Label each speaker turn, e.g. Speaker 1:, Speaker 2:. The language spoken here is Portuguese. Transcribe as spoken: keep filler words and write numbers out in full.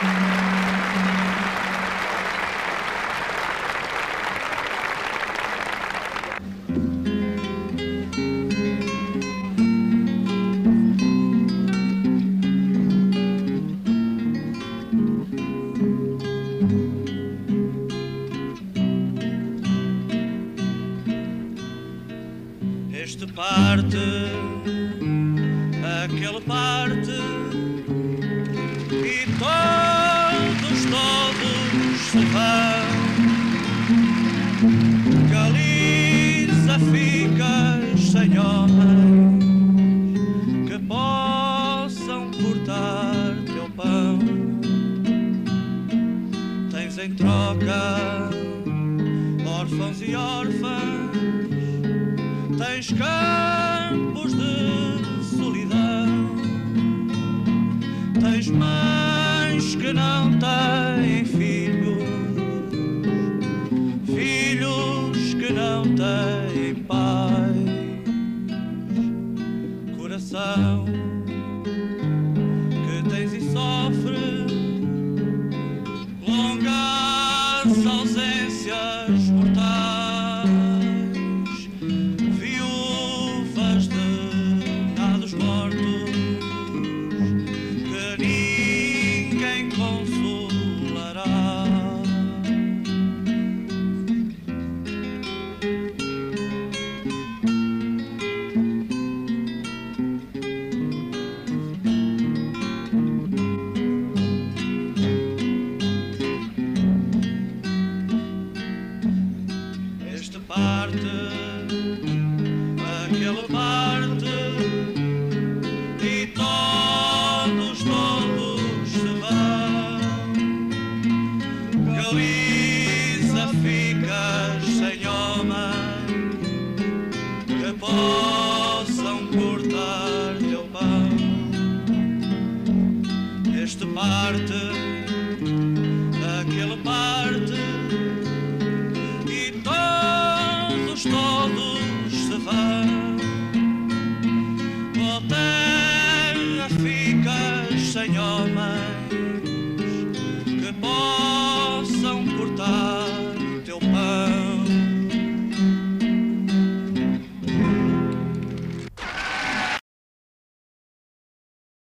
Speaker 1: Este parte, aquele parte, e todos, todos se vão. Galiza, ficas sem homens que possam cortar teu pão. Tens em troca órfãos e órfãs, tens campos de solidão, tens mães que não têm filhos, filhos que não têm pais, coração que tens e sofre longas ausências mortais. Aquele parte, e todos, todos se vão. Galiza, ficas sem homens que possam cortar teu pão. Este parte, aquele parte, e todos, todos